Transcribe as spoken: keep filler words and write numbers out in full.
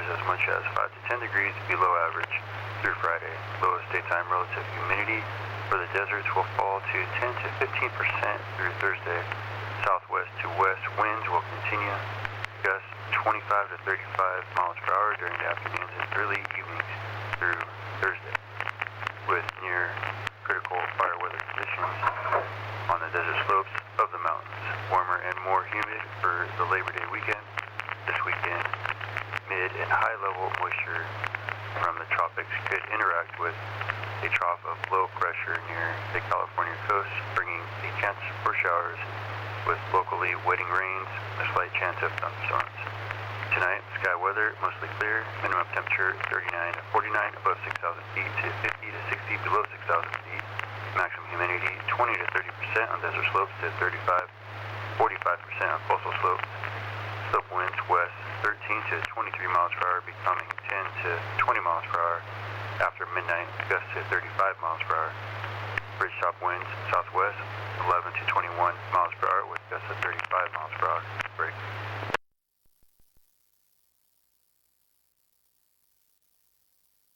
as much as five to ten degrees below average through Friday. Lowest daytime relative humidity for the deserts will fall to ten to fifteen percent through Thursday. Southwest to west winds will continue, gusts twenty-five to thirty-five miles per hour during the afternoons and early evenings through Thursday, with near critical fire weather conditions on the desert slopes of the mountains. Warmer and more humid for the Labor Day weekend. This weekend, mid and high level moisture from the tropics could interact with a trough of low pressure near the California coast, bringing a chance for showers with locally wetting rains and a slight chance of thunderstorms. Tonight, sky weather mostly clear, minimum temperature thirty-nine to forty-nine above six thousand feet to fifty to sixty below six thousand feet. Maximum humidity twenty to thirty percent on desert slopes to thirty-five to forty-five percent on coastal slopes. Slope winds west thirteen to twenty-three miles per hour, becoming ten to twenty miles per hour after midnight, gusts to thirty-five miles per hour. Ridgetop winds southwest eleven to twenty-one miles per hour with gusts of thirty-five miles per hour.